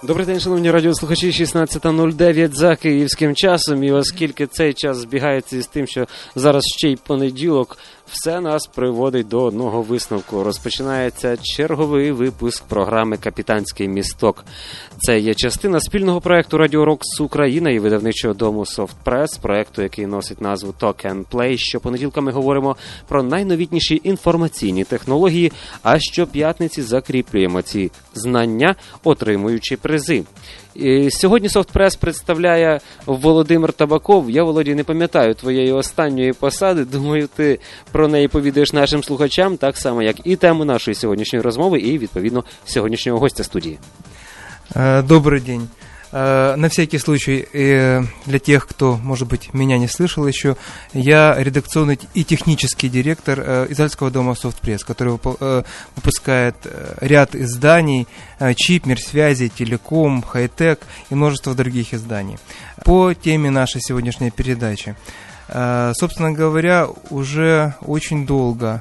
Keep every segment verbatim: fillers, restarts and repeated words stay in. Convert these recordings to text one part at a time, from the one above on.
Добрий день, шановні радіослухачі, шістнадцята нуль дев'ять за київським часом, і оскільки цей час збігається із тим, що зараз ще й понеділок, все нас приводить до одного висновку. Розпочинається черговий випуск програми «Капітанський місток». Це є частина спільного проєкту «Радіо Рокс Україна» і видавничого дому «Софтпрес», проєкту, який носить назву «Talk and Play». Щопонеділка ми говоримо про найновітніші інформаційні технології, а щоп'ятниці закріплюємо ці знання, отримуючи призи. І сьогодні «Софтпрес» представляє Володимир Табаков. Я, Володі, не пам'ятаю твоєї останньої посади. Думаю, ти про неї повідаєш нашим слухачам, так само, як і тему нашої сьогоднішньої розмови, і, відповідно, сьогоднішнього гостя студії. Добрый день. На всякий случай, для тех, кто, может быть, меня не слышал еще, я редакционный и технический директор издательского дома «Софтпресс», который выпускает ряд изданий: «Чип», «Мирсвязи», «Телеком», «Хай-тек» и множество других изданий. По теме нашей сегодняшней передачи. Собственно говоря, уже очень долго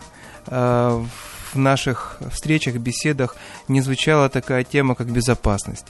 в наших встречах, беседах не звучала такая тема, как безопасность.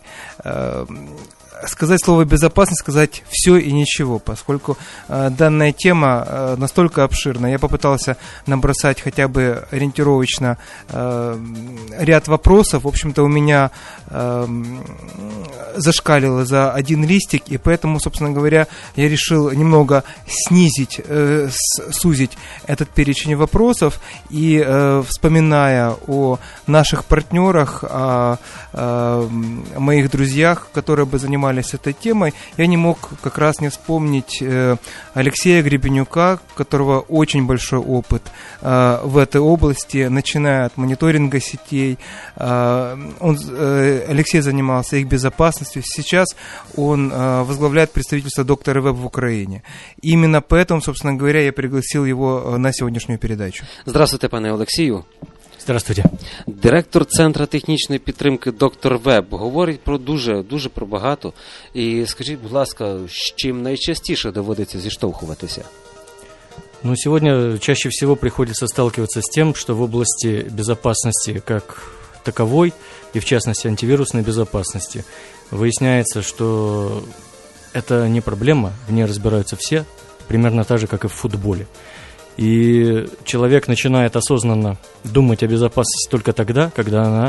Сказать слово «безопасность», сказать все и ничего, поскольку э, данная тема э, настолько обширна. Я попытался набросать хотя бы ориентировочно э, ряд вопросов. В общем-то, у меня э, зашкалило за один листик, и поэтому, собственно говоря, я решил немного снизить, э, сузить этот перечень вопросов. И, э, вспоминая о наших партнерах, о, о моих друзьях, которые бы занимались этой темой, я не мог как раз не вспомнить э, Алексея Гребенюка, у которого очень большой опыт э, в этой области, начиная от мониторинга сетей. Э, он, э, Алексей занимался их безопасностью. Сейчас он э, возглавляет представительство доктора Веб в Украине. Именно поэтому, собственно говоря, я пригласил его на сегодняшнюю передачу. Здравствуйте, пане Олексію. Здравствуйте. Директор Центру технічної підтримки доктор Веб говорить про дуже, дуже про багато. І скажіть, будь ласка, з чим найчастіше доводиться зіштовхуватися? Ну, сегодня чаще всего приходится сталкиваться с тем, что в области безопасности как таковой, и в частности антивирусной безопасности, выясняется, что это не проблема, в ней разбираются все, примерно так же, как и в футболе. И человек начинает осознанно думать о безопасности только тогда, когда она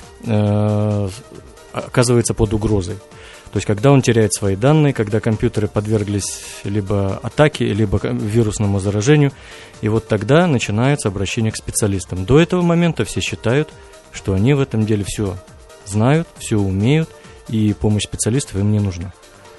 э, оказывается под угрозой. То есть, когда он теряет свои данные, когда компьютеры подверглись либо атаке, либо вирусному заражению, и вот тогда начинается обращение к специалистам. До этого момента все считают, что они в этом деле все знают, все умеют, и помощь специалистов им не нужна.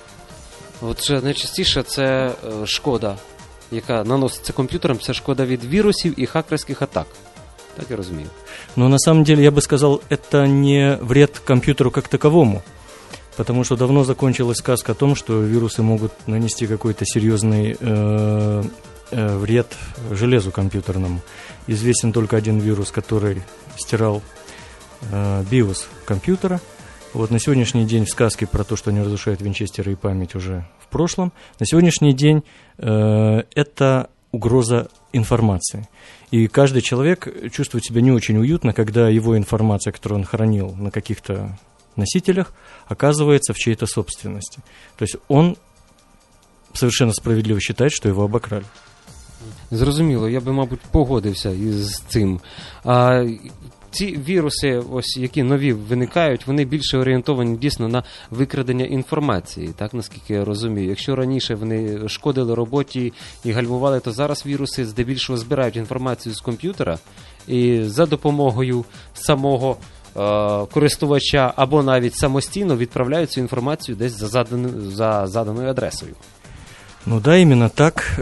От найчастіше це шкода, яка наноситься комп'ютером, це шкода від вірусів і хакерських атак. Так я розумію. Но на самом деле я бы сказал, это не вред компьютеру как таковому, потому что давно закончилась сказка о том, что вирусы могут нанести какой-то серьезный э, э, вред железу компьютерному. Известен только один вирус, который стирал э, биос компьютера. Вот на сегодняшний день в сказке про то, что они разрушают винчестеры и память, уже в прошлом. На сегодняшний день э, это угроза информации. И каждый человек чувствует себя не очень уютно, когда его информация, которую он хранил на каких-то носителях, оказывается в чьей-то собственности. То есть он совершенно справедливо считает, что его обокрали. Зрозуміло, я би, мабуть, погодився із цим. А ці віруси, ось які нові виникають, вони більше орієнтовані дійсно на викрадення інформації, так, наскільки я розумію. Якщо раніше вони шкодили роботі і гальмували, то зараз віруси здебільшого збирають інформацію з комп'ютера і за допомогою самого е- користувача або навіть самостійно відправляють цю інформацію десь за, задан- за заданою адресою. Ну да, именно так.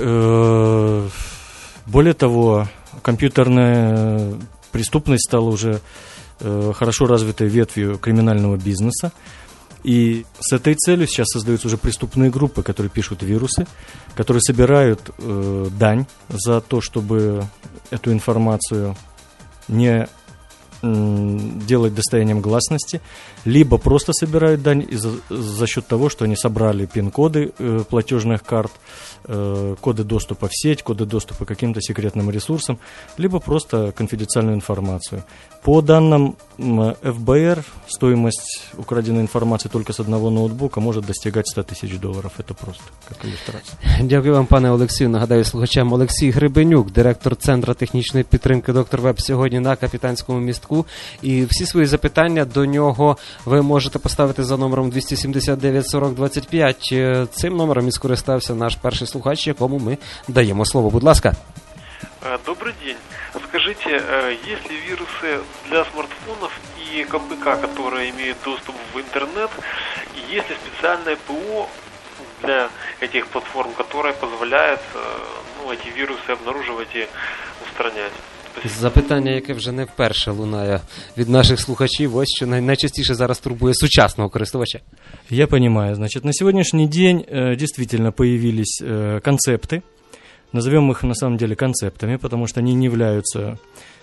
Более того, компьютерная преступность стала уже хорошо развитой ветвью криминального бизнеса. И с этой целью сейчас создаются уже преступные группы, которые пишут вирусы, которые собирают дань за то, чтобы эту информацию не м, делать достоянием гласности, либо просто собирают дань из- за счет того, что они собрали пин-коды э, платежных карт, э, коды доступа в сеть, коды доступа к каким-то секретным ресурсам, либо просто конфиденциальную информацию. По данным м, эф бэ эр, стоимость украденной информации только с одного ноутбука может достигать сто тысяч долларов. Это просто как иллюстрация. Дякую вам, пане Олексію. Нагадаю слухачам, Олексій Гребенюк, директор Центру технічної підтримки доктор Веб, сьогодні на Капітанському містку. І всі свої запитання до нього ви можете поставити за номером двісті сімдесят дев'ять сорок двадцять п'ять. Цим номером і скористався наш перший слухач, якому ми даємо слово. Будь ласка. Добрый день. Скажите, есть ли вирусы для смартфонов и ка пэ ка, которые имеют доступ в интернет, и есть ли специальное ПО для этих платформ, которое позволяет ну, эти вирусы обнаруживать и устранять? Спасибо. Запитання, яке вже не вперше лунає від наших слухачів, ось що най- найчастіше зараз турбує сучасного користувача. Я понимаю. Значит, на сегодняшний день э, действительно появились э, концепты. Назовем их на самом деле концептами, потому что они не являются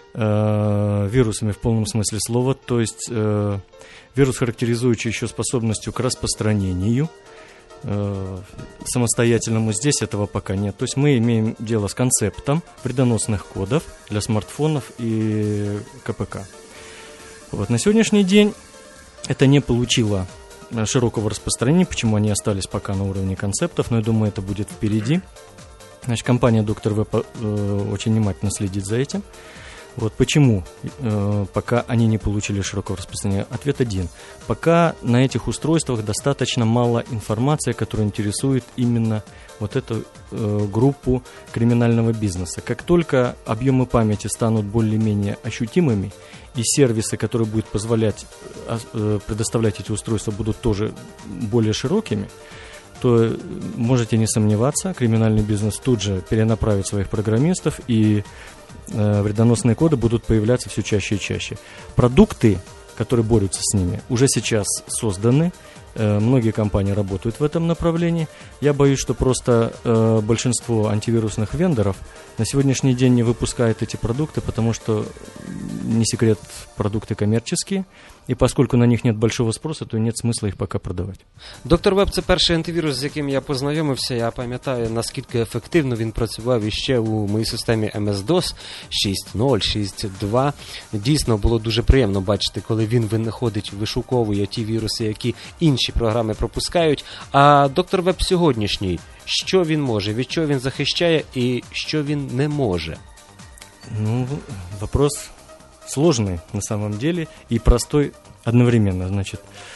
э, вирусами в полном смысле слова. То есть э, вирус, характеризующий еще способностью к распространению. Э, самостоятельному здесь этого пока нет. То есть мы имеем дело с концептом вредоносных кодов для смартфонов и ка пэ ка. Вот. На сегодняшний день это не получило широкого распространения, почему они остались пока на уровне концептов, но я думаю, это будет впереди. Значит, компания доктор Веб э, очень внимательно следит за этим. Вот почему э, пока они не получили широкого распространения? Ответ один. Пока на этих устройствах достаточно мало информации, которая интересует именно вот эту э, группу криминального бизнеса. Как только объемы памяти станут более-менее ощутимыми, и сервисы, которые будут позволять э, предоставлять эти устройства, будут тоже более широкими, то можете не сомневаться, криминальный бизнес тут же перенаправит своих программистов, и э, вредоносные коды будут появляться все чаще и чаще. Продукты, которые борются с ними, уже сейчас созданы. Э, многие компании работают в этом направлении. Я боюсь, что просто э, большинство антивирусных вендоров на сегодняшний день не выпускает эти продукты, потому что, не секрет, продукты коммерческие. І поскольку на них нет большого спросу, то нет смисла їх поки продавати. Доктор Веб – це перший антивірус, з яким я познайомився. Я пам'ятаю, наскільки ефективно він працював іще у моїй системі ем ес дос шість нуль, шість два. Дійсно, було дуже приємно бачити, коли він винаходить, вишуковує ті віруси, які інші програми пропускають. А доктор Веб сьогоднішній, що він може, від чого він захищає і що він не може? Ну, вопрос сложный на самом деле и простой одновременно. Значит,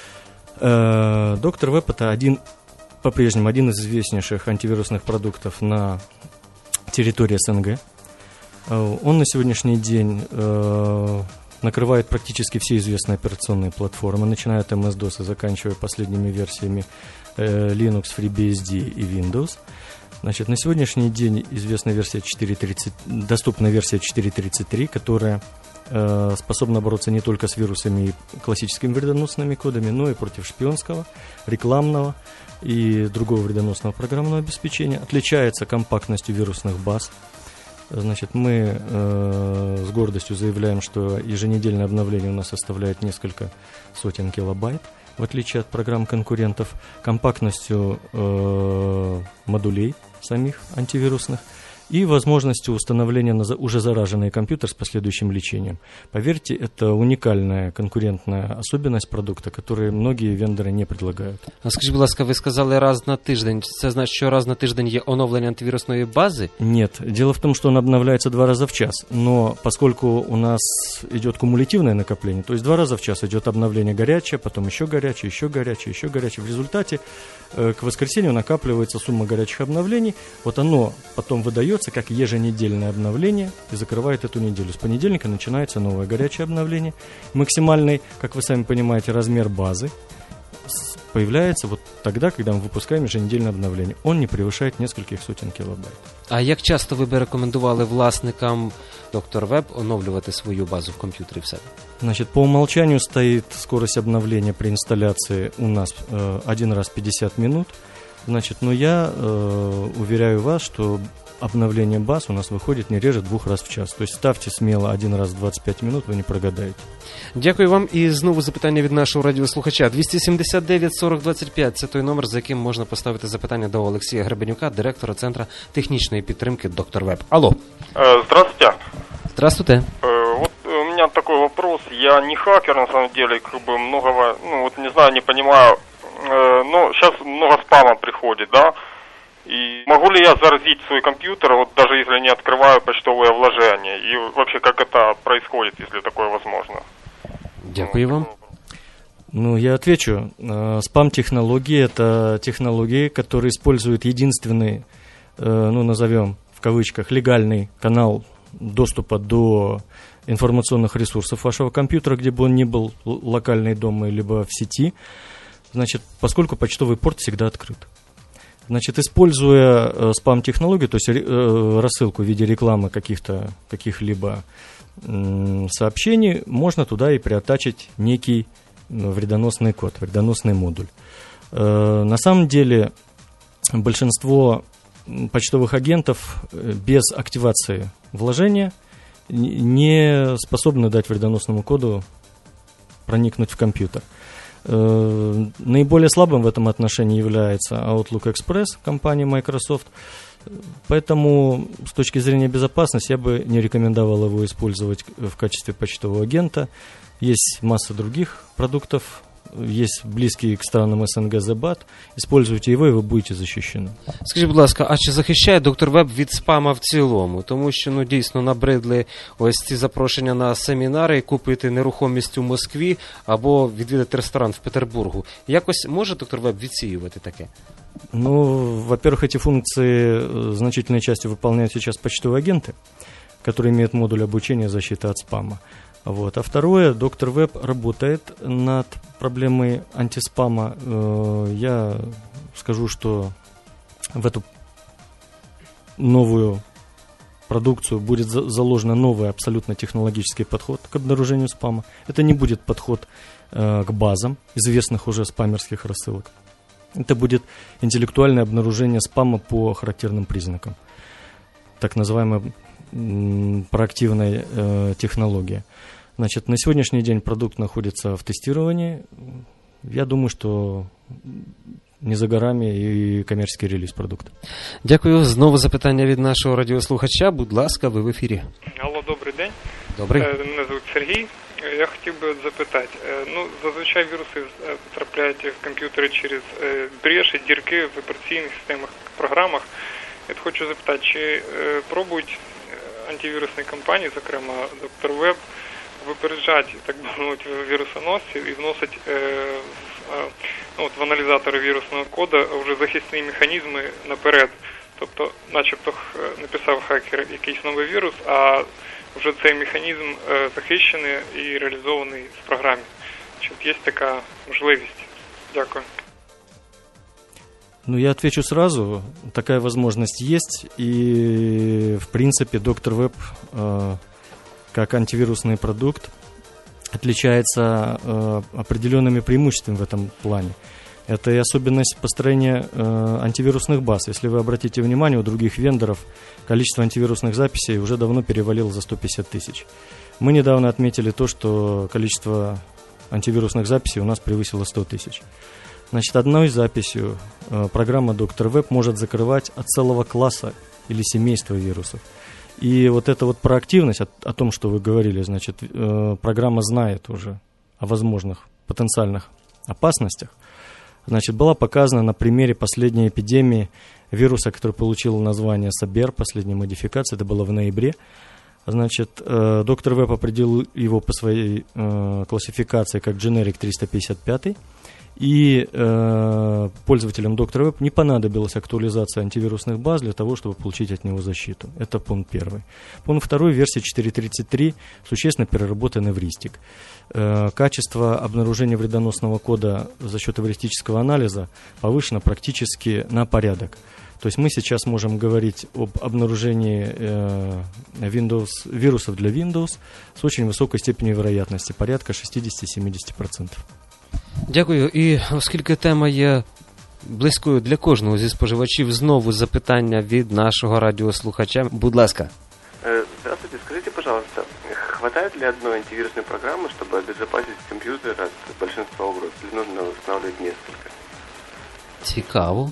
э, доктор Веб — это один, по-прежнему один из известнейших антивирусных продуктов на территории эс эн гэ. Э, он на сегодняшний день э, накрывает практически все известные операционные платформы, начиная от эм эс дос и заканчивая последними версиями э, Linux, FreeBSD и Windows. Значит, на сегодняшний день известна версия четыре тридцать, доступна версия четыре тридцать три, которая э, способна бороться не только с вирусами и классическими вредоносными кодами, но и против шпионского, рекламного и другого вредоносного программного обеспечения. Отличается компактностью вирусных баз. Значит, мы э, с гордостью заявляем, что еженедельное обновление у нас составляет несколько сотен килобайт, в отличие от программ конкурентов, компактностью э, модулей самих антивирусных и возможностью установления на уже зараженный компьютер с последующим лечением. Поверьте, это уникальная конкурентная особенность продукта, которую многие вендоры не предлагают. А скажіть, будь ласка, ви сказали раз на тиждень. Це значить, що раз на тиждень є оновлення антивірусної бази? Нет, дело в том, что он обновляется два раза в час, но поскольку у нас идет кумулятивное накопление, то есть два раза в час идет обновление горячее, потом еще горячее, еще горячее, еще горячее. В результате э, к воскресенью накапливается сумма горячих обновлений, вот оно потом выдается как еженедельное обновление и закрывает эту неделю. С понедельника начинается новое горячее обновление. Максимальный, как вы сами понимаете, размер базы появляется вот тогда, когда мы выпускаем еженедельное обновление. Он не превышает нескольких сотен килобайт. А як часто ви б рекомендували власникам доктор Веб оновлювати свою базу в комп'ютері в себе? Значит, по умолчанию стоит скорость обновления при инсталляции у нас э, один раз в пятьдесят минут. Значит, но я э, уверяю вас, что обновление баз у нас выходит не реже двух раз в час. То есть ставьте смело один раз в двадцять пять минут, ви не прогадаєте. Дякую вам. І знову запитання від нашого радіослухача. двісті сімдесят дев'ять сорок двадцять п'ять – це той номер, за яким можна поставити запитання до Олексія Гребенюка, директора Центру технічної підтримки «Доктор Веб». Алло. Здравствуйте. Здравствуйте. Вот у меня такой вопрос. Я не хакер, на самом деле, как бы многого, ну вот не знаю, не понимаю. Но сейчас много спама приходит, да? И могу ли я заразить свой компьютер, вот даже если не открываю почтовые вложения? И вообще, как это происходит, если такое возможно? Дякую вам. Ну, я отвечу. Спам-технологии – это технологии, которые используют единственный, ну, назовем в кавычках, легальный канал доступа до информационных ресурсов вашего компьютера, где бы он ни был, локальный дома, либо в сети. Значит, поскольку почтовый порт всегда открыт. Значит, используя э, спам-технологию, то есть э, рассылку в виде рекламы каких-то, каких-либо э, сообщений, можно туда и приоттачить некий э, вредоносный код, вредоносный модуль. Э, на самом деле большинство почтовых агентов без активации вложения не способны дать вредоносному коду проникнуть в компьютер. Наиболее слабым в этом отношении является Outlook Express компании Microsoft. Поэтому с точки зрения безопасности я бы не рекомендовал его использовать в качестве почтового агента. Есть масса других продуктов, есть близкий к странам СНГ Зебат. Используйте його, і ви будете захищені. Скажіть, будь ласка, а чи захищає доктор Веб від спама в цілому? Тому що, ну, дійсно набридли ось ці запрошення на семінари, купити нерухомість у Москві або відвідати ресторан в Петербургу. Якось може доктор Веб відсіювати таке? Ну, во-первых, эти функции значительной частью выполняют сейчас почтовые агенты, которые имеют модуль обучения защиты от спама. Вот. А второе, доктор Веб работает над проблемой антиспама. Я скажу, что в эту новую продукцию будет заложен новый абсолютно технологический подход к обнаружению спама. Это не будет подход к базам известных уже спамерских рассылок. Это будет интеллектуальное обнаружение спама по характерным признакам. Так называемая проактивная э, технология. Значит, на сегодняшний день продукт находится в тестировании. Я думаю, что не за горами і комерційний реліз продукту. Дякую. Знову запитання від нашого радіослухача. Будь ласка, ви в ефірі. Алло, добрий день. Добрий. Мене звуть Сергій. Я хотів би запитати, ну, зазвичай віруси потрапляють в комп'ютери через бреші, дірки в операційних системах, програмах. Я хочу запитати, чи пробують антивірусні компанії, зокрема доктор Веб, випереджати, так би мовити, вірусоносців і вносити е, ну, от в аналізатори вірусного коду вже захисні механізми наперед. Тобто, начебто написав хакер якийсь новий вірус, а вже цей механізм е, захищений і реалізований в програмі. Чи є така можливість? Дякую. Ну, я отвечу сразу. Такая возможность есть. И, в принципе, доктор Веб, э, как антивирусный продукт, отличается э, определенными преимуществами в этом плане. Это и особенность построения э, антивирусных баз. Если вы обратите внимание, у других вендоров количество антивирусных записей уже давно перевалило за сто пятьдесят тысяч. Мы недавно отметили то, что количество антивирусных записей у нас превысило сто тысяч. Значит, одной записью э, программа доктор Веб может закрывать от целого класса или семейства вирусов. И вот эта вот проактивность, о, о том, что вы говорили, значит, э, программа знает уже о возможных потенциальных опасностях, значит, была показана на примере последней эпидемии вируса, который получил название Сабер, последней модификации, это было в ноябре. Значит, э, доктор Веб определил его по своей э, классификации как Generic триста пятьдесят пять. И э, пользователям доктор Веб не понадобилась актуализация антивирусных баз для того, чтобы получить от него защиту. Это пункт первый. Пункт второй, версия четыре тридцать три, существенно переработан эвристик. Э, качество обнаружения вредоносного кода за счет эвристического анализа повышено практически на порядок. То есть мы сейчас можем говорить об обнаружении э, Windows, вирусов для Windows с очень высокой степенью вероятности, порядка шестьдесят-семьдесят процентов. Дякую. І оскільки тема є близькою для кожного зі споживачів знову запитання від нашого радіослухача. Будь ласка. Здравствуйте, скажите, пожалуйста, хватает ли одной антивирусной программы, чтобы обезопасить компьютер от большинства угроз, или нужно устанавливать несколько? Цікаво.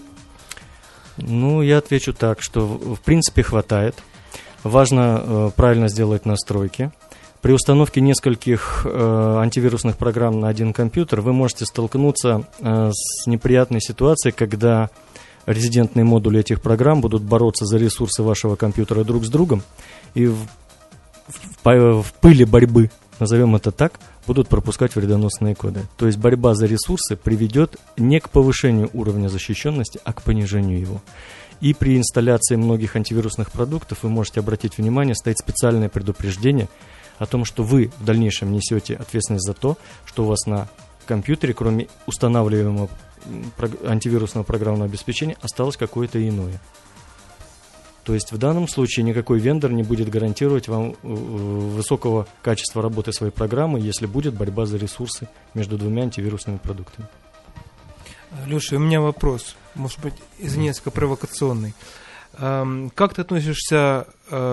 Ну, я отвечу так, что в принципе хватает. Важно э, правильно сделать настройки. При установке нескольких э, антивирусных программ на один компьютер вы можете столкнуться э, с неприятной ситуацией, когда резидентные модули этих программ будут бороться за ресурсы вашего компьютера друг с другом, и в, в, в пыли борьбы, назовем это так, будут пропускать вредоносные коды. То есть борьба за ресурсы приведет не к повышению уровня защищенности, а к понижению его. И при инсталляции многих антивирусных продуктов вы можете обратить внимание, стоит специальное предупреждение о том, что вы в дальнейшем несете ответственность за то, что у вас на компьютере, кроме устанавливаемого антивирусного программного обеспечения, осталось какое-то иное. То есть в данном случае никакой вендор не будет гарантировать вам высокого качества работы своей программы, если будет борьба за ресурсы между двумя антивирусными продуктами. Леша, у меня вопрос, может быть, из несколько провокационный. Как ты относишься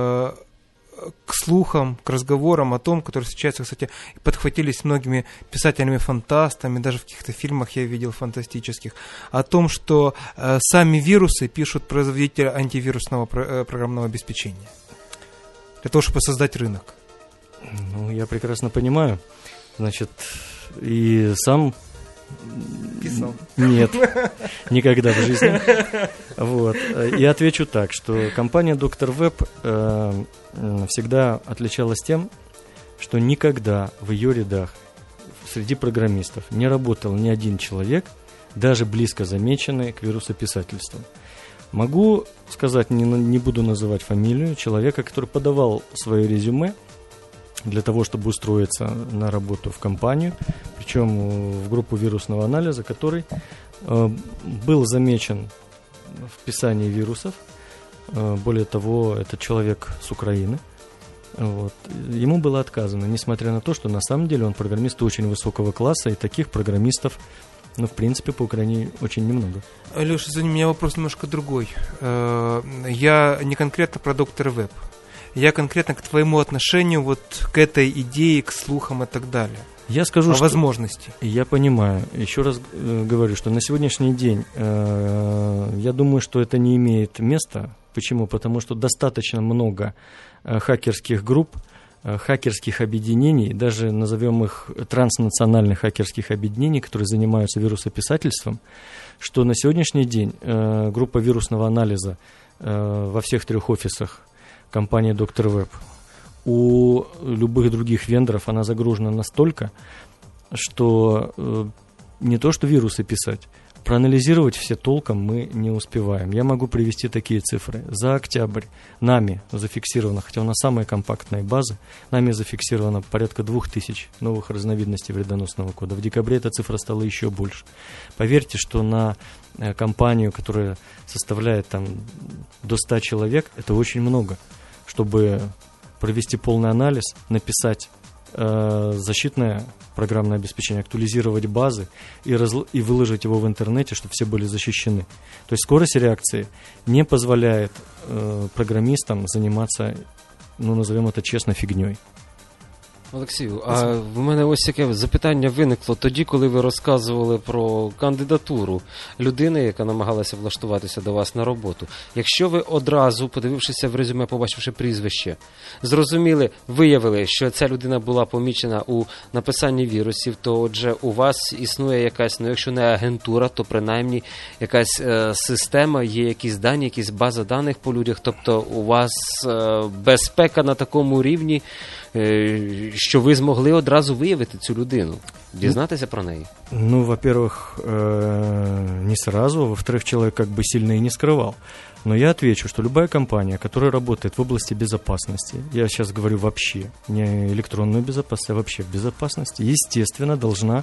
к слухам, к разговорам о том, которые сейчас, кстати, подхватились многими писателями-фантастами, даже в каких-то фильмах я видел фантастических, о том, что э, сами вирусы пишут производители антивирусного про- э, программного обеспечения для того, чтобы создать рынок? Ну, я прекрасно понимаю. Значит, и сам... Писал. Нет, никогда в жизни. Вот. И отвечу так, что компания доктор Веб э, всегда отличалась тем, что никогда в ее рядах среди программистов не работал ни один человек, даже близко замеченный к вирусописательству. Могу сказать, не, не буду называть фамилию, человека, который подавал свое резюме для того, чтобы устроиться на работу в компанию, причем в группу вирусного анализа, который э, был замечен в писании вирусов. Э, более того, этот человек с Украины. Вот. Ему было отказано, несмотря на то, что на самом деле он программист очень высокого класса, и таких программистов, ну, в принципе, по Украине очень немного. Леша, извини, у меня вопрос немножко другой. Я не конкретно про доктора Веб. Я конкретно к твоему отношению вот к этой идее, к слухам и так далее. Я скажу, о что возможности. Я понимаю. Еще раз э, говорю, что на сегодняшний день э, я думаю, что это не имеет места. Почему? Потому что достаточно много э, хакерских групп, э, хакерских объединений, даже назовем их транснациональных хакерских объединений, которые занимаются вирусописательством, что на сегодняшний день э, группа вирусного анализа э, во всех трех офисах компании доктор Веб, у любых других вендоров она загружена настолько, что э, не то что вирусы писать, проанализировать все толком мы не успеваем. Я могу привести такие цифры. За октябрь нами зафиксировано, хотя у нас самые компактные базы, нами зафиксировано порядка двух тысяч новых разновидностей вредоносного кода. В декабре эта цифра стала еще больше. Поверьте, что на э, компанию, которая составляет там до ста человек, это очень много, чтобы провести полный анализ, написать э, защитное программное обеспечение, актуализировать базы и, разл- и выложить его в интернете, чтобы все были защищены. То есть скорость реакции не позволяет э, программистам заниматься, ну, назовем это честно, фигней. Олексію, а в мене ось таке запитання виникло тоді, коли ви розказували про кандидатуру людини, яка намагалася влаштуватися до вас на роботу. Якщо ви одразу, подивившися в резюме, побачивши прізвище, зрозуміли, виявили, що ця людина була помічена у написанні вірусів, то отже у вас існує якась, ну якщо не агентура, то принаймні якась е, система, є якісь дані, якісь база даних по людях, тобто у вас е, безпека на такому рівні, е, що ви змогли одразу виявити цю людину, дізнатися про неї? Ну, во-первых, э, не сразу, во-вторых, человек как бы сильно и не скрывал. Но я отвечу, что любая компания, которая работает в области безопасности, я сейчас говорю вообще, не электронную безопасность, а вообще в безопасности, естественно, должна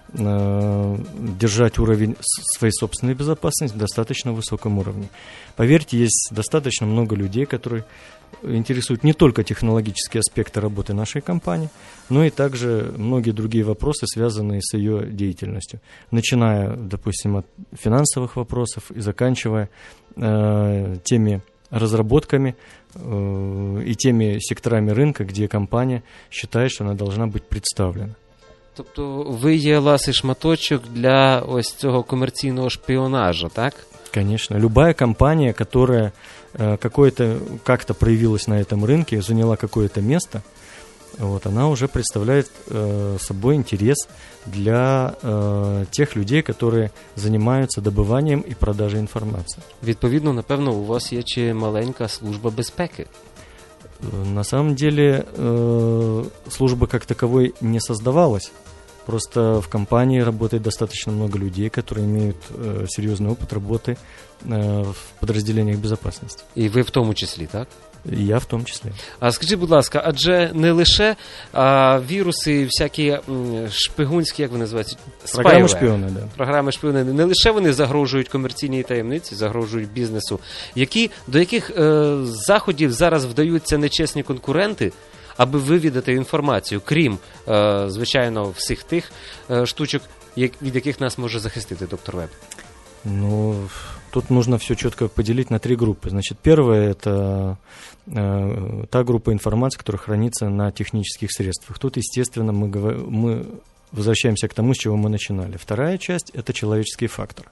э, держать уровень своей собственной безопасности в достаточно высоком уровне. Поверьте, есть достаточно много людей, которые интересуют не только технологические аспекты работы нашей компании, но и также многие другие вопросы, связанные с ее деятельностью. Начиная, допустим, от финансовых вопросов и заканчивая э, теми разработками э, и теми секторами рынка, где компания считает, что она должна быть представлена. Тобто ви є ласий шматочок для ось цього комерційного шпіонажу, так? Конечно. Любая компания, которая э, какое-то, как-то проявилась на этом рынке, заняла какое-то место, вот, она уже представляет э, собой интерес для э, тех людей, которые занимаются добыванием и продажей информации. Відповідно, напевно, у вас є чи маленька служба безпеки. На самом деле э, служба как таковой не создавалась. Просто в компании работает достаточно много людей, которые имеют э, серьезный опыт работы э, в подразделениях безопасности. І ви в тому числі, так? И я в том числе. А скажіть, будь ласка, адже не лише а, віруси, всякі м, шпигунські, як вони називаються? Програми шпіони, да. Програми шпіони. Не лише вони загрожують комерційній таємниці, загрожують бізнесу. Які, до яких е, заходів зараз вдаються нечесні конкуренти, аби вивідати інформацію, крім, е, звичайно, всіх тих е, штучок, як, від яких нас може захистити доктор Веб? Ну, тут нужно все четко поделить на три группы. Значит, первая – это э, та группа информации, которая хранится на технических средствах. Тут, естественно, мы, говор... мы возвращаемся к тому, с чего мы начинали. Вторая часть – это человеческий фактор.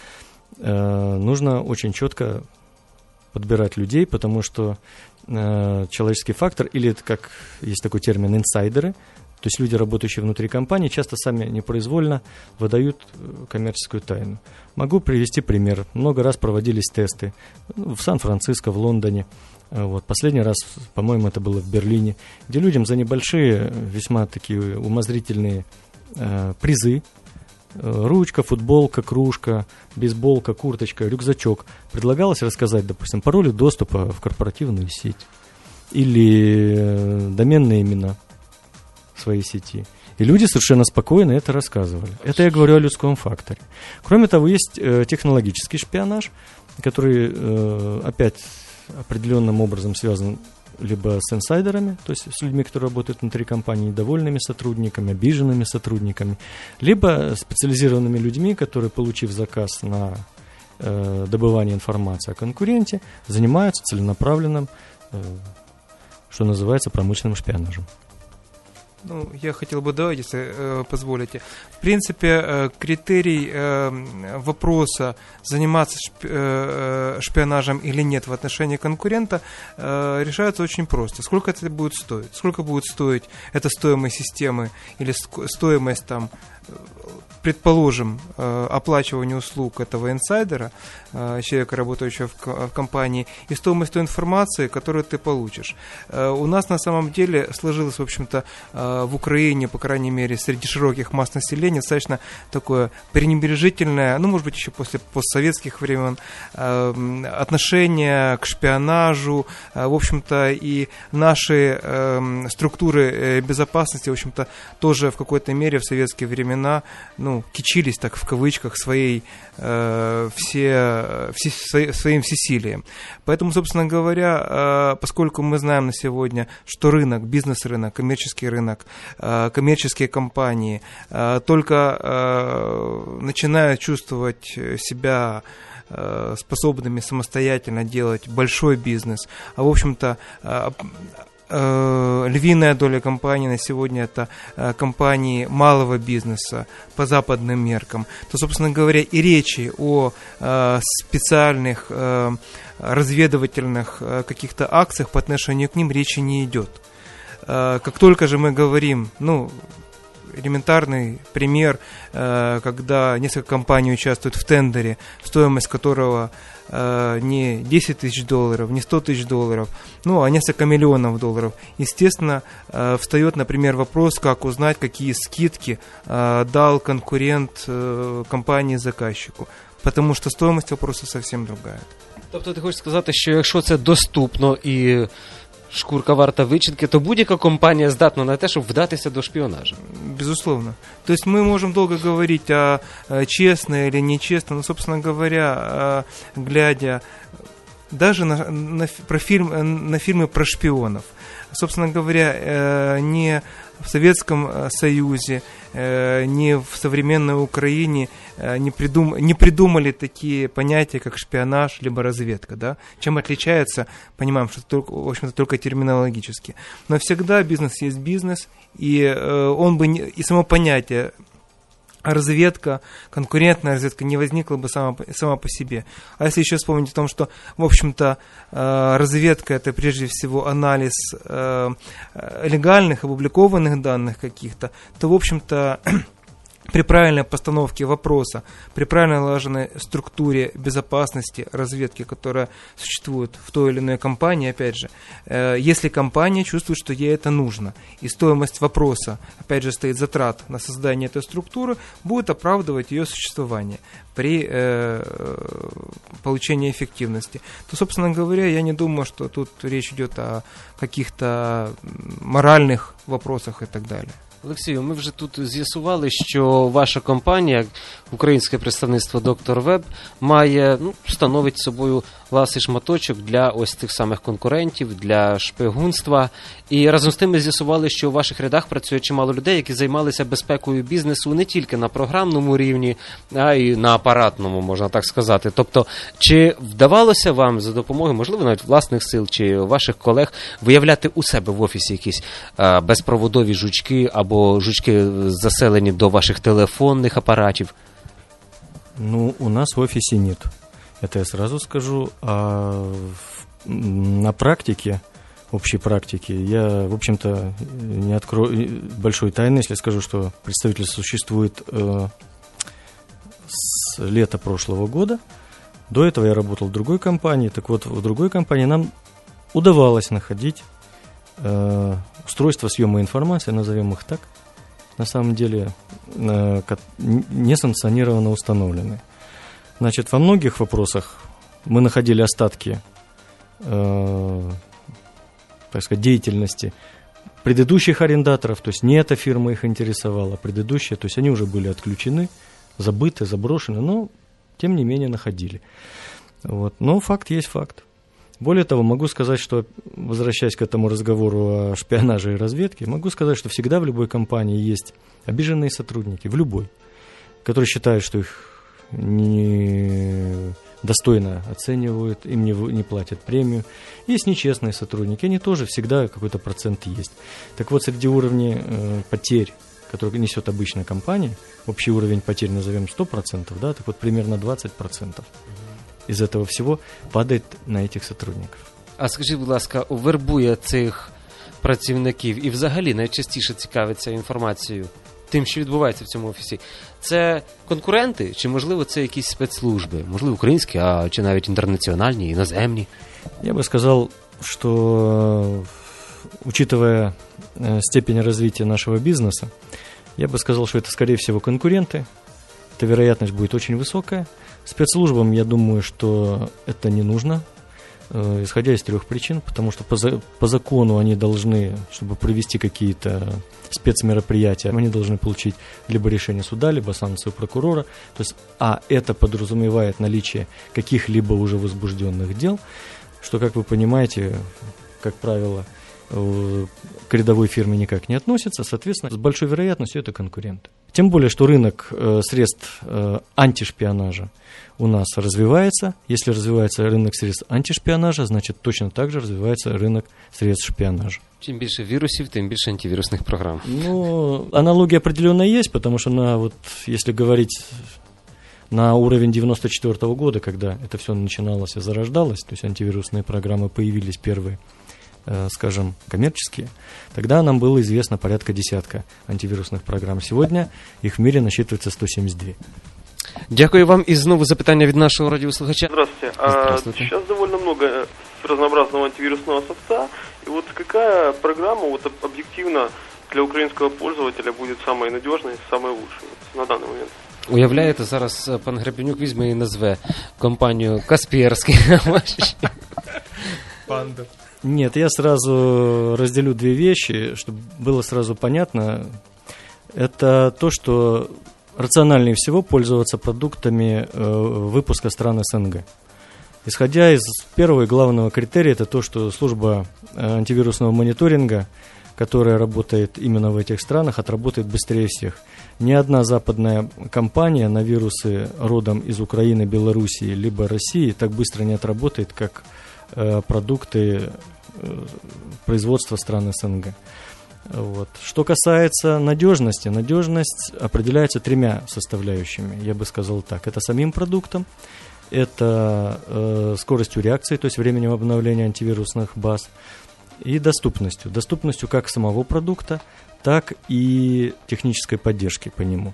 Э, нужно очень четко подбирать людей, потому что э, человеческий фактор, или это, как есть такой термин, инсайдеры, то есть люди, работающие внутри компании, часто сами непроизвольно выдают коммерческую тайну. Могу привести пример. Много раз проводились тесты в Сан-Франциско, в Лондоне. Вот. Последний раз, по-моему, это было в Берлине, где людям за небольшие, весьма такие умозрительные э, призы, э, ручка, футболка, кружка, бейсболка, курточка, рюкзачок, предлагалось рассказать, допустим, пароли доступа в корпоративную сеть или э, доменные имена своей сети. И люди совершенно спокойно это рассказывали. Это я говорю о людском факторе. Кроме того, есть э, технологический шпионаж, который э, опять определенным образом связан либо с инсайдерами, то есть с людьми, которые работают внутри компании, недовольными сотрудниками, обиженными сотрудниками, либо специализированными людьми, которые, получив заказ на э, добывание информации о конкуренте, занимаются целенаправленным, э, что называется, промышленным шпионажем. Ну, я хотел бы, да, если э, позволите. В принципе, э, критерий э, вопроса, заниматься шпи- э, шпионажем или нет в отношении конкурента, э, решается очень просто. Сколько это будет стоить? Сколько будет стоить эта стоимость системы или ск- стоимость, там, предположим, э, оплачивания услуг этого инсайдера, э, человека, работающего в, к- в компании, и стоимость той информации, которую ты получишь. Э, у нас на самом деле сложилось, в общем-то, э, в Украине, по крайней мере, среди широких масс населения, достаточно такое пренебрежительное, ну, может быть, еще после постсоветских времен, э, отношение к шпионажу, э, в общем-то, и наши э, структуры э, безопасности, в общем-то, тоже в какой-то мере в советские времена, ну, кичились, так в кавычках, своей, э, все, все, своим всесилием. Поэтому, собственно говоря, э, поскольку мы знаем на сегодня, что рынок, бизнес-рынок, коммерческий рынок, э, коммерческие компании э, только э, начинают чувствовать себя э, способными самостоятельно делать большой бизнес, а, в общем-то, э, львиная доля компаний на сегодня это компании малого бизнеса по западным меркам, то, собственно говоря, и речи о специальных разведывательных каких-то акциях по отношению к ним речи не идет. Как только же мы говорим, ну, элементарный пример, когда несколько компаний участвуют в тендере, стоимость которого не десять тысяч долларов, не сто тысяч долларов, ну, а несколько миллионов долларов. Естественно, встает, например, вопрос, как узнать, какие скидки дал конкурент компании заказчику, потому что стоимость вопроса совсем другая. Тобто ти хочеш сказати, що якщо це доступно і шкурка варта вичинки, то будь-яка компанія здатна на те, щоб вдатися до шпіонажу. Безусловно. То есть мы можем долго говорить о, о честно или нечестно, но, собственно говоря, глядя даже на, на, про фильм, на фильмы про шпионов, собственно говоря, не в Советском Союзе, не в современной Украине не, придум, не придумали такие понятия, как шпионаж либо разведка. Да? Чем отличается, понимаем, что это только, в общем-то, только терминологически. Но всегда бизнес есть бизнес, и, он бы не, и само понятие разведка, конкурентная разведка не возникла бы сама, сама по себе. А если еще вспомнить о том, что, в общем-то, разведка – это прежде всего анализ легальных, опубликованных данных каких-то, то, в общем-то, при правильной постановке вопроса, при правильно налаженной структуре безопасности разведки, которая существует в той или иной компании, опять же, э, если компания чувствует, что ей это нужно, и стоимость вопроса, опять же, стоит затрат на создание этой структуры, будет оправдывать ее существование при э, получении эффективности, то, собственно говоря, я не думаю, что тут речь идет о каких-то моральных вопросах и так далее. Олексію, ми вже тут з'ясували, що ваша компанія, українське представництво Доктор Веб, має, ну, становить собою ласий шматочок для ось тих самих конкурентів, для шпигунства. І разом з тим ми з'ясували, що у ваших рядах працює чимало людей, які займалися безпекою бізнесу не тільки на програмному рівні, а й на апаратному, можна так сказати. Тобто, чи вдавалося вам за допомогою, можливо, навіть власних сил чи ваших колег, виявляти у себе в офісі якісь а, безпроводові жучки або жучки заселені до ваших телефонних апаратів? Ну, у нас в офисе нет. Это я сразу скажу. А на практике, общей практике, я, в общем-то, не открою большой тайны, если скажу, что представительство существует э, с лета прошлого года. До этого я работал в другой компании. Так вот, в другой компании нам удавалось находить э, устройства съема информации, назовем их так, на самом деле э, несанкционированно установлены. Значит, во многих вопросах мы находили остатки, э, так сказать, деятельности предыдущих арендаторов, то есть не эта фирма их интересовала, а предыдущая, то есть они уже были отключены, забыты, заброшены, но тем не менее находили. Вот. Но факт есть факт. Более того, могу сказать, что, возвращаясь к этому разговору о шпионаже и разведке, могу сказать, что всегда в любой компании есть обиженные сотрудники, в любой, которые считают, что их не достойно оценивают, им не, не платят премию. Есть нечестные сотрудники, они тоже всегда какой-то процент есть. Так вот, среди уровней э, потерь, который несет обычная компания, общий уровень потерь назовем сто процентов, да, так вот примерно двадцать процентов из этого всего падает на этих сотрудников. А скажіть, будь ласка, вербує цих працівників і взагалі найчастіше цікавиться інформацією тим, що відбувається в цьому офісі? Це конкуренти, чи, можливо, це якісь спецслужби? Можливо, українські, а чи навіть інтернаціональні, іноземні? Я бы сказал, что, учитывая степень развития нашего бизнеса, я бы сказал, что это, скорее всего, конкуренты. Эта вероятность будет очень высокая. Спецслужбам, я думаю, что это не нужно, э, исходя из трех причин, потому что по, за, по закону они должны, чтобы провести какие-то спецмероприятия, они должны получить либо решение суда, либо санкцию прокурора, то есть, а это подразумевает наличие каких-либо уже возбужденных дел, что, как вы понимаете, как правило, к рядовой фирме никак не относится, соответственно, с большой вероятностью это конкуренты. Тем более, что рынок э, средств э, антишпионажа у нас развивается. Если развивается рынок средств антишпионажа, значит точно так же развивается рынок средств шпионажа. Чим більше вірусів, тим більше антивірусних програм. Ну, аналогия определенно есть, потому что, на, вот, если говорить на уровень девяносто четвёртого года, когда это все начиналось и зарождалось, то есть антивирусные программы появились первые, скажем, коммерческие, тогда нам было известно порядка десятка антивирусных программ. Сегодня их в мире насчитывается сто семьдесят два. Дякую вам. І знову запитання від нашого радіослухача. Здравствуйте. Здравствуйте. А, сейчас довольно много разнообразного антивирусного софта. И вот какая программа вот объективно для украинского пользователя будет самой надежной, самой лучшей вот, на данный момент? Уявляєте, зараз пан Гребенюк візьме і назве компанію Касперський. Панда. Нет, я сразу разделю две вещи, чтобы было сразу понятно. Это то, что рациональнее всего пользоваться продуктами э, выпуска стран СНГ. Исходя из первого и главного критерия, это то, что служба антивирусного мониторинга, которая работает именно в этих странах, отработает быстрее всех. Ни одна западная компания на вирусы родом из Украины, Белоруссии либо России так быстро не отработает, как э, продукты э, производства стран СНГ. Вот. Что касается надежности, надежность определяется тремя составляющими, я бы сказал так. Это самим продуктом, это э, скоростью реакции, то есть временем обновления антивирусных баз, и доступностью. Доступностью как самого продукта, так и технической поддержки по нему.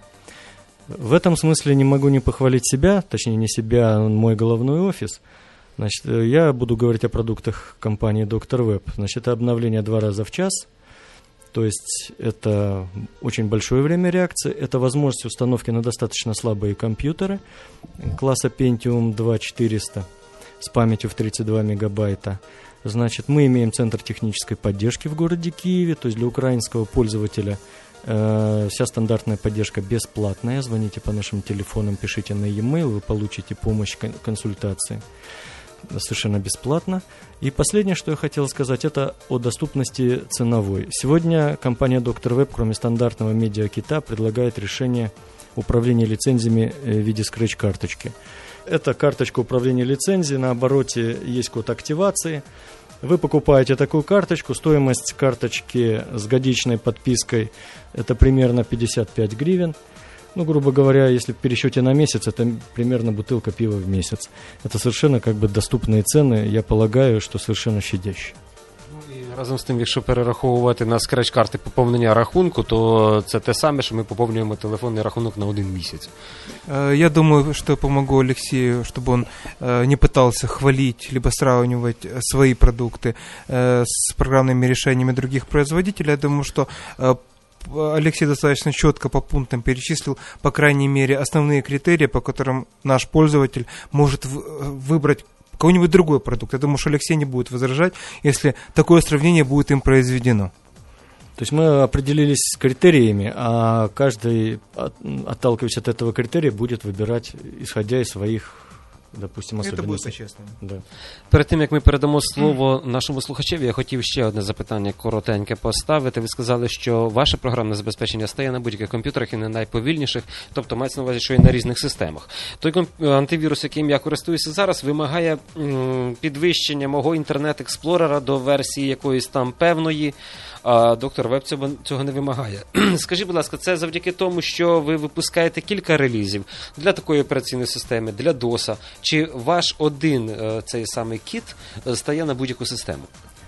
В этом смысле не могу не похвалить себя, точнее не себя, а мой головной офис. Значит, я буду говорить о продуктах компании доктор Web. Значит, это обновление два раза в час. То есть это очень большое время реакции, это возможность установки на достаточно слабые компьютеры класса Pentium два четыреста с памятью в тридцать два мегабайта. Значит, мы имеем центр технической поддержки в городе Киеве, то есть для украинского пользователя э, вся стандартная поддержка бесплатная. Звоните по нашим телефонам, пишите на e-mail, вы получите помощь, консультации. Совершенно бесплатно. И последнее, что я хотел сказать, это о доступности ценовой. Сегодня компания доктор Web, кроме стандартного медиакита, предлагает решение управления лицензиями в виде скретч-карточки. Это карточка управления лицензией, на обороте есть код активации. Вы покупаете такую карточку, стоимость карточки с годичной подпиской это примерно пятьдесят пять гривен. Ну, грубо говоря, если в пересчете на месяц, это примерно бутылка пива в месяц. Это совершенно как бы доступные цены, я полагаю, що совершенно щадящі. І разом з тим, якщо перераховувати на скреч-карти поповнення рахунку, то це те саме, що ми поповнюємо телефонний рахунок на один місяць. Я думаю, что помогу Алексею, чтобы он не пытался хвалить либо сравнивать свои продукты с программными решениями других производителей. Я думаю, что Алексей достаточно четко по пунктам перечислил, по крайней мере, основные критерии, по которым наш пользователь может выбрать какой-нибудь другой продукт. Я думаю, что Алексей не будет возражать, если такое сравнение будет им произведено. То есть мы определились с критериями, а каждый, отталкиваясь от этого критерия, будет выбирать, исходя из своих, допустим, особенностей. Це буде по-чесному. Да. Перед тим, як ми передамо слово нашому слухачеві, я хотів ще одне запитання коротеньке поставити. Ви сказали, що ваше програмне забезпечення стає на будь-яких комп'ютерах і не найповільніших, тобто мається на увазі, що і на різних системах. Той комп- антивірус, яким я користуюся зараз, вимагає м- підвищення мого інтернет-експлорера до версії якоїсь там певної, а доктор Web цього, цього не вимагає. Скажіть, будь ласка, це завдяки тому, що ви випускаєте кілька релізів для такої операційної системи, для доса, чи ваш один цей самий кіт стає на будь-яку систему?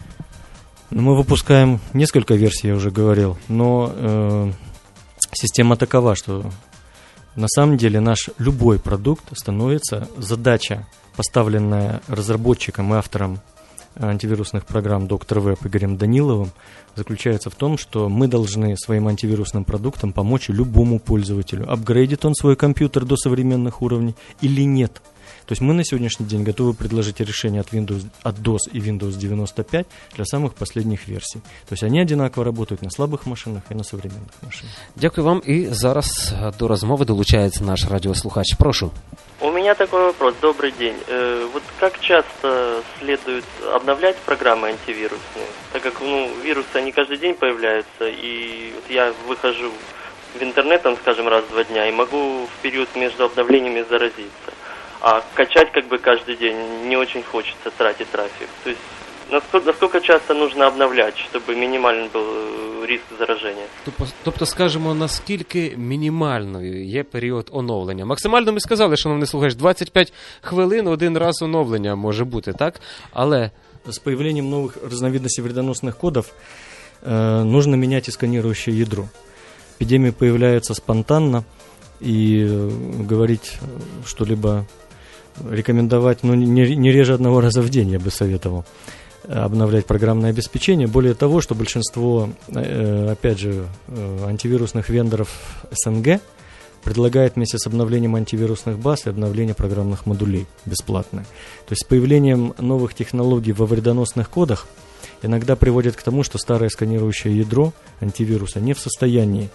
Мы выпускаем несколько версий, я уже говорил, но э, система такова, что на самом деле наш любой продукт становится, задача, поставленная разработчиком и автором антивирусных программ доктор Web Игорем Даниловым, заключается в том, что мы должны своим антивирусным продуктом помочь любому пользователю. Апгрейдит он свой компьютер до современных уровней или нет. То есть мы на сегодняшний день готовы предложить решение от Windows, от дос и Windows девяносто пять для самых последних версий. То есть они одинаково работают на слабых машинах и на современных машинах. Дякую вам. І зараз до розмови долучається наш радіослухач. Прошу. У меня такой вопрос. Добрый день. Э, вот как часто следует обновлять программы антивирусные? Так как ну, вирусы, они каждый день появляются, и вот я выхожу в интернет, там, скажем, раз в два дня, и могу в период между обновлениями заразиться. А качать как бы каждый день не очень хочется тратить трафик. То есть насколько, насколько часто нужно обновлять, чтобы минимальный был риск заражения? Тобто, тобто, скажемо, наскільки мінімальною є період оновлення? Максимально ми сказали, шановний слухач, двадцять п'ять хвилин один раз оновлення може бути, так? Але с появлением новых разновидностей вредоносных кодов э, нужно менять и сканирующее ядро. Эпидемии появляются спонтанно, и э, говорить что-либо, рекомендовать, ну, не, не реже одного раза в день я бы советовал обновлять программное обеспечение. Более того, что большинство, э, опять же, э, антивирусных вендоров СНГ предлагает вместе с обновлением антивирусных баз и обновление программных модулей бесплатно. То есть с появлением новых технологий во вредоносных кодах иногда приводит к тому, что старое сканирующее ядро антивируса не в состоянии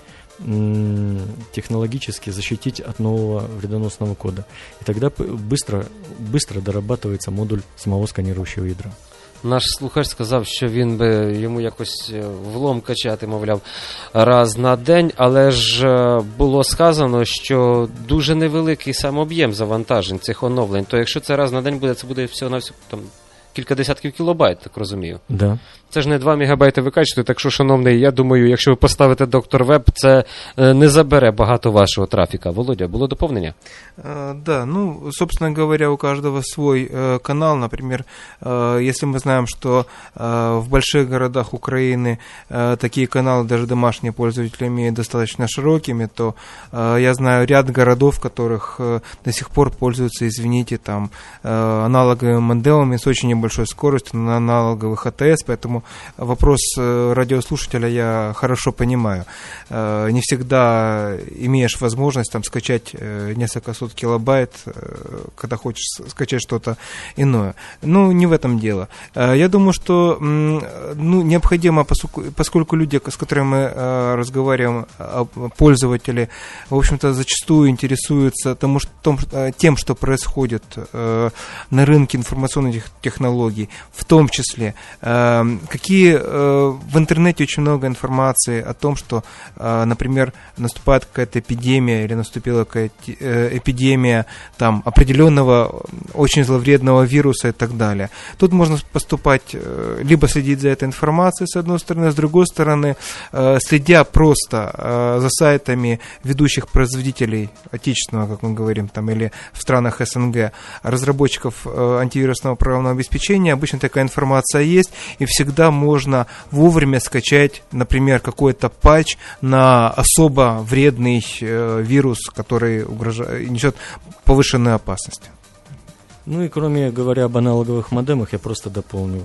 м, технологически защитить от нового вредоносного кода. И тогда п- быстро, быстро дорабатывается модуль самого сканирующего ядра. Наш слухач сказав, що він би йому якось е, влом качати, мовляв, раз на день, але ж е, було сказано, що дуже невеликий сам об'єм завантажень цих оновлень. То якщо це раз на день буде, це буде всього на всього там кілька десятків кілобайт, так розумію. Да. Це ж не два мегабайти викачуєте, так що, шановний, я думаю, якщо ви поставите доктор Веб, це е, не забере багато вашого трафіка. Володя, було доповнення? Э, Да, ну, собственно говоря, у каждого свой э, канал. Например, э, если мы знаем, что э, в больших городах Украины э, такие каналы даже домашние пользователи имеют достаточно широкими, то э, я знаю ряд городов, в которых э, до сих пор пользуются, извините, там э, аналоговыми модемами с очень небольшой скоростью на аналоговых эй ти эс, поэтому вопрос э, радиослушателя я хорошо понимаю. Э, Не всегда имеешь возможность там скачать э, несколько сот килобайт, э, когда хочешь с- скачать что-то иное. Ну, не в этом дело. Э, Я думаю, что м, ну, необходимо, поскольку, поскольку люди, с которыми мы э, разговариваем, а, пользователи, в общем-то, зачастую интересуются тому, что- том, э, тем, что происходит э, на рынке информационных тех- технологий, в том числе, э, какие э, в интернете очень много информации о том, что, э, например, наступает какая-то эпидемия или наступила какая-то э, эпидемия там, определенного очень зловредного вируса и так далее. Тут можно поступать, э, либо следить за этой информацией, с одной стороны, с другой стороны, э, следя просто э, за сайтами ведущих производителей отечественного, как мы говорим, там, или в странах СНГ, разработчиков э, антивирусного программного обеспечения, обычно такая информация есть, и всегда можно вовремя скачать, например, какой-то патч на особо вредный э, вирус, который угрожает, несет повышенную опасность. Ну и кроме, говоря об аналоговых модемах, я просто дополню.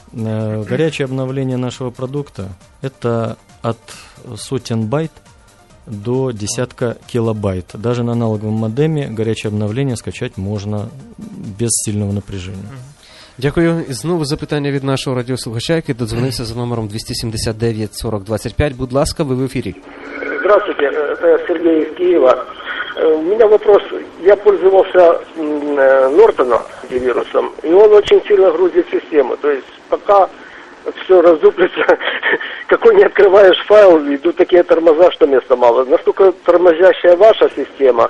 Э, Горячее обновление нашего продукта – это от сотен байт до десятка килобайт. Даже на аналоговом модеме горячее обновление скачать можно без сильного напряжения. Дякую. І знову запитання від нашого радіослухача, який додзвонився за номером двісті сімдесят дев'ять сорок двадцять п'ять. Будь ласка, ви в ефірі. Здравствуйте, это Сергей из Киева. Э, У меня вопрос. Я пользовался м, э, Нортоном антивирусом, и он очень сильно грузит систему. То есть пока все раздуплится, какой не открываешь файл, идут такие тормоза, что места мало. Настолько тормозящая ваша система.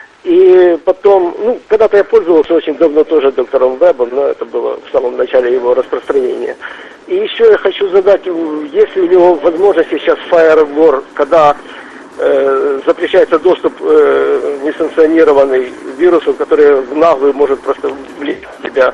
И потом, ну, когда-то я пользовался очень давно тоже доктором Вебом, но это было в самом начале его распространения. И еще я хочу задать, есть ли у него возможность сейчас Firewall, когда э, запрещается доступ э, несанкционированный вирусов, который в наглую может просто влиять на тебя.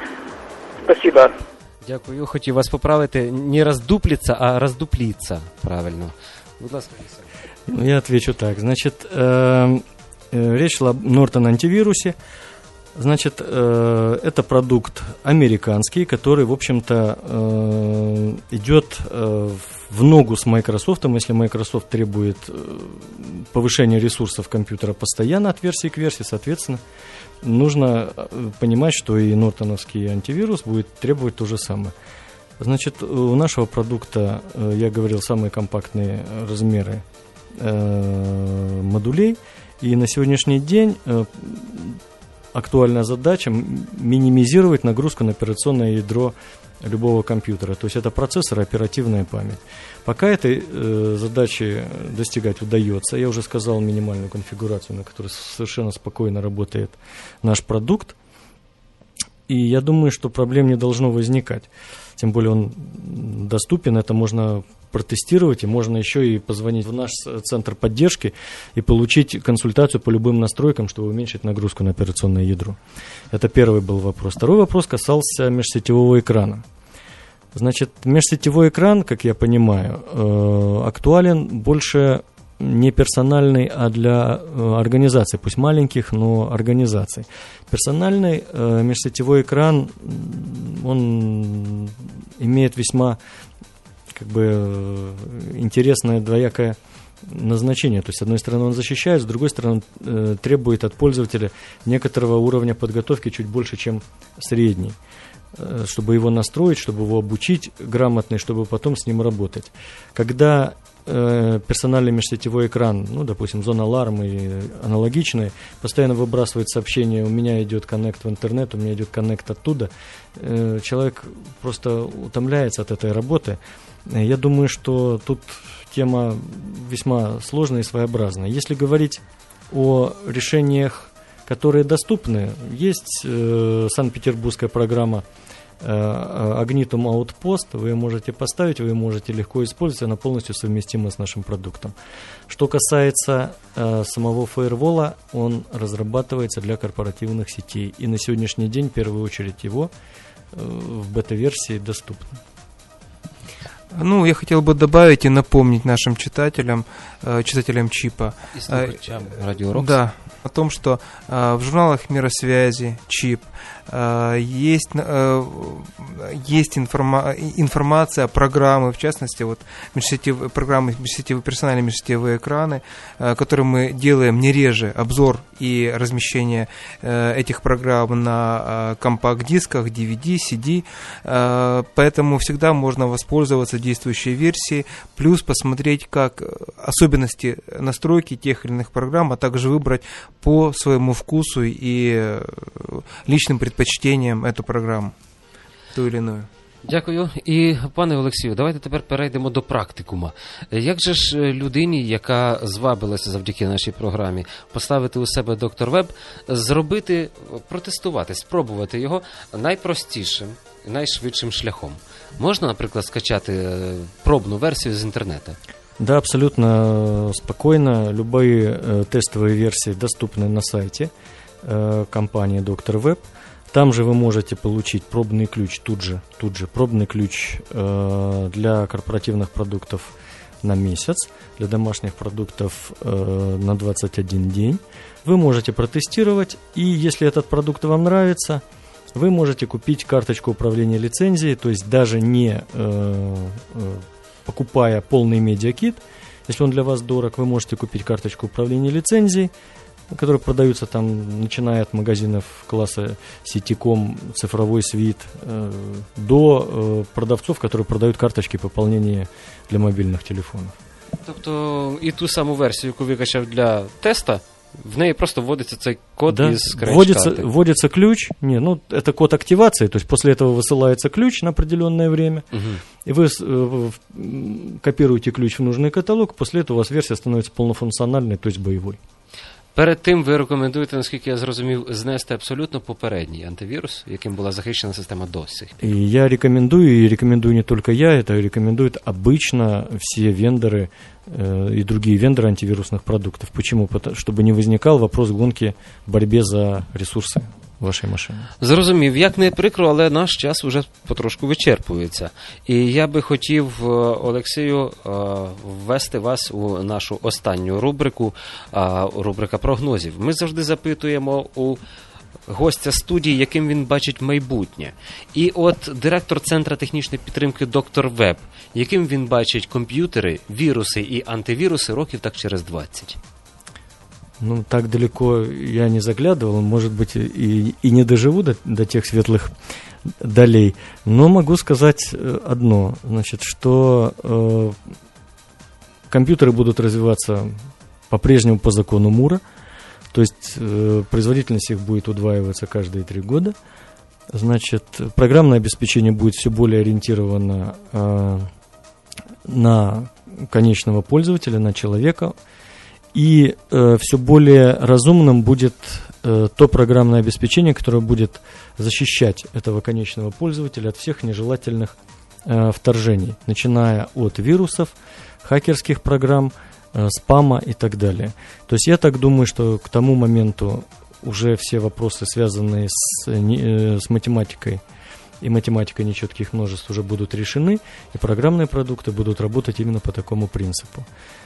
Спасибо. Дякую. Хотів вас поправити. Не роздупліться, а роздупліться. Правильно. Будь ласка, Олександр. Ну, я отвечу так. Значит, э, э, речь шла об Norton антивирусе. Значит, э, это продукт американский, который, в общем-то, э, идет э, в ногу с Microsoft. Если Microsoft требует э, повышения ресурсов компьютера постоянно от версии к версии, соответственно, нужно понимать, что и нортоновский антивирус будет требовать то же самое. Значит, у нашего продукта, я говорил, самые компактные размеры э, модулей. И на сегодняшний день э, актуальная задача минимизировать нагрузку на операционное ядро любого компьютера. То есть это процессор и оперативная память. Пока этой э, задачи достигать удается, я уже сказал минимальную конфигурацию, на которой совершенно спокойно работает наш продукт. И я думаю, что проблем не должно возникать. Тем более он доступен, это можно протестировать, и можно еще и позвонить в наш центр поддержки и получить консультацию по любым настройкам, чтобы уменьшить нагрузку на операционное ядро. Это первый был вопрос. Второй вопрос касался межсетевого экрана. Значит, межсетевой экран, как я понимаю, актуален больше не персональный, а для организаций, пусть маленьких, но организаций. Персональный межсетевой экран, он имеет весьма как бы интересное двоякое назначение. То есть, с одной стороны, он защищает, с другой стороны, он требует от пользователя некоторого уровня подготовки чуть больше, чем средний. чтобы его настроить, чтобы его обучить грамотно, и чтобы потом с ним работать. Когда э, персональный межсетевой экран, ну, допустим, зона аларм и аналогичные, постоянно выбрасывает сообщение: у меня идет коннект в интернет, у меня идет коннект оттуда, э, человек просто утомляется от этой работы. Я думаю, что тут тема весьма сложная и своеобразная. Если говорить о решениях, которые доступны, есть э, санкт-петербургская программа э, Agnitum Outpost, вы ее можете поставить, вы ее можете легко использовать, она полностью совместима с нашим продуктом. Что касается э, самого фаервола, он разрабатывается для корпоративных сетей, и на сегодняшний день в первую очередь его э, в бета-версии доступно. Ну, я хотел бы добавить и напомнить нашим читателям, э, читателям ЧИПа, э, Радио Рокс, да, о том, что э, в журналах миросвязи ЧИП э, есть, э, есть информа- информация, программы, в частности, вот межсетевые, программы, межсетевые, персональные межсетевые экраны, э, которые мы делаем не реже, обзор и размещение э, этих программ на э, компакт-дисках, ди ви ди, си ди, э, поэтому всегда можно воспользоваться действующей версией, плюс посмотреть, как особенности настройки тех или иных программ, а также выбрать по своему вкусу и личным предпочтениям эту програму, ту или иную. Дякую. І, пане Олексію, давайте тепер перейдемо до практикума. Як же ж людині, яка звабилася завдяки нашій програмі, поставити у себе доктор Веб, зробити, протестувати, спробувати його найпростішим, найшвидшим шляхом? Можна, наприклад, скачати пробну версию из интернета? Да, абсолютно спокойно. Любые э, тестовые версии доступны на сайте э, компании доктор Веб. Там же вы можете получить пробный ключ, тут же, тут же пробный ключ э, для корпоративных продуктов на месяц, для домашних продуктов э, на двадцать один день. Вы можете протестировать, и если этот продукт вам нравится, вы можете купить карточку управления лицензией, то есть даже не э, э, покупая полный медиакит, если он для вас дорог, вы можете купить карточку управления лицензией, которые продаются там, начиная от магазинов класса Ситиком, Цифровой Свит, э, до э, продавцов, которые продают карточки пополнения для мобильных телефонов. Тобто і ту саму версію, яку викачав для теста, в ней просто вводится цей код да. из скретч-карты. Вводится, вводится ключ, не, ну это код активации, то есть после этого высылается ключ на определенное время, угу. и вы э, копируете ключ в нужный каталог, после этого у вас версия становится полнофункциональной, то есть боевой. Перед тим ви рекомендуєте, наскільки я зрозумів, знести абсолютно попередній антивірус, яким була захищена система досі. И я рекомендую, и рекомендую не только я, это рекомендуют обычно все вендоры э, и другие вендоры антивирусных продуктов. Почему? Потому, чтобы не возникал вопрос гонки в борьбе за ресурсы вашої машини. Зрозумів. Як не прикро, але наш час уже потрошку вичерпується. І я би хотів, Олексію, ввести вас у нашу останню рубрику, рубрика прогнозів. Ми завжди запитуємо у гостя студії, яким він бачить майбутнє. І от директор Центру технічної підтримки доктор Веб, яким він бачить комп'ютери, віруси і антивіруси років так через двадцять. Ну, так далеко я не заглядывал, может быть, и, и не доживу до, до тех светлых долей. Но могу сказать одно, значит, что э, компьютеры будут развиваться по-прежнему по закону Мура, то есть э, производительность их будет удваиваться каждые три года. Значит, программное обеспечение будет все более ориентировано э, на конечного пользователя, на человека. И э, все более разумным будет э, то программное обеспечение, которое будет защищать этого конечного пользователя от всех нежелательных э, вторжений, начиная от вирусов, хакерских программ, э, спама и так далее. То есть я так думаю, что к тому моменту уже все вопросы, связанные с, э, с математикой и математикой нечетких множеств, уже будут решены, и программные продукты будут работать именно по такому принципу.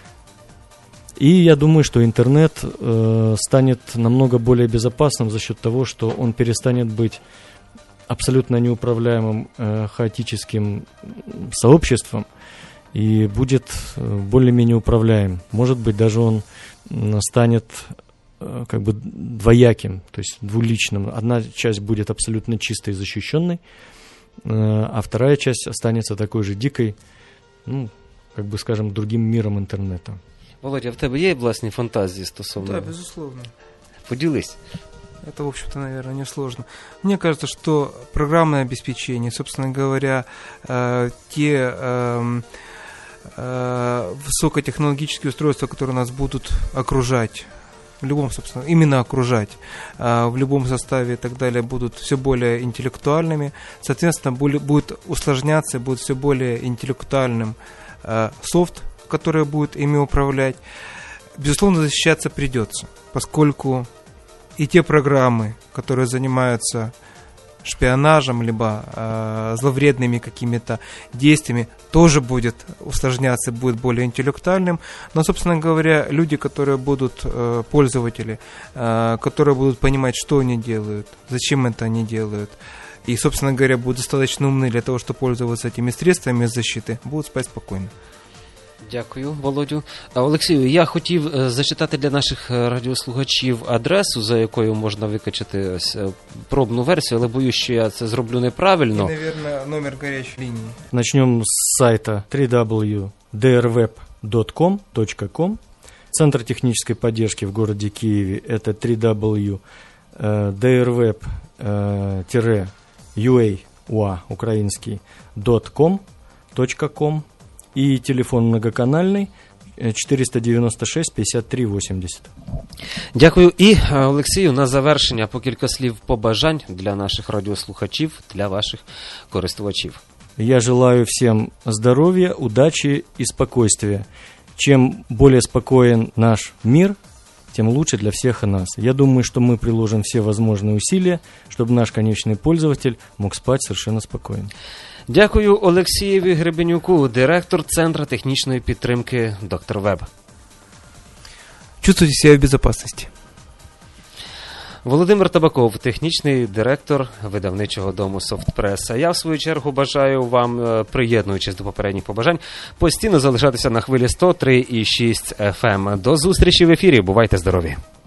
И я думаю, что интернет э, станет намного более безопасным за счет того, что он перестанет быть абсолютно неуправляемым э, хаотическим сообществом и будет э, более-менее управляем. Может быть, даже он станет э, как бы двояким, то есть двуличным. Одна часть будет абсолютно чистой и защищенной, э, а вторая часть останется такой же дикой, ну, как бы, скажем, другим миром интернета. Володя, в тебе є власні фантазії стосовно? Да, безусловно. Поділись. Это, в общем-то, наверное, несложно. Мне кажется, что программное обеспечение, собственно говоря, э, те э, э, высокотехнологические устройства, которые нас будут окружать, в любом, собственно, именно окружать, э, в любом составе и так далее, будут все более интеллектуальными. Соответственно, будет усложняться, будет все более интеллектуальным э, софт, который будет ими управлять. Безусловно, защищаться придется, поскольку и те программы, которые занимаются шпионажем, либо э, зловредными какими-то действиями, тоже будет усложняться, будет более интеллектуальным. Но, собственно говоря, люди, которые будут, э, пользователи, э, которые будут понимать, что они делают, зачем это они делают, и, собственно говоря, будут достаточно умны для того, чтобы пользоваться этими средствами защиты, будут спать спокойно. Дякую, Володю. А, Олексію, я хотів е, зачитати для наших е, радіослухачів адресу, за якою можна викачати ось, е, пробну версію, але боюсь, що я це зроблю неправильно. И, наверное, номер горячей линии. Начнем с сайта дабл ю дабл ю дабл ю точка ди ар веб точка ком. Центр технической поддержки в городе Киеве – это дабл ю дабл ю дабл ю точка ди ар веб ю эй украинский .com точка ком. И телефон многоканальный чотириста дев'яносто шість п'ятдесят три вісімдесят. Дякую. І, Олексію, на завершення по кілька слів побажань для наших радіослухачів, для ваших користувачів. Я желаю всем здоровья, удачи и спокойствия. Чем более спокоен наш мир, тем лучше для всех нас. Я думаю, что мы приложим все возможные усилия, чтобы наш конечный пользователь мог спать совершенно спокойно. Дякую Олексієві Гребенюку, директор Центру технічної підтримки доктор Веб. Чувствуйте себя в безопасности. Володимир Табаков, технічний директор видавничого дому «Софтпрес». А я, в свою чергу, бажаю вам, приєднуючись до попередніх побажань, постійно залишатися на хвилі сто три і шість еф ем. До зустрічі в ефірі. Бувайте здорові!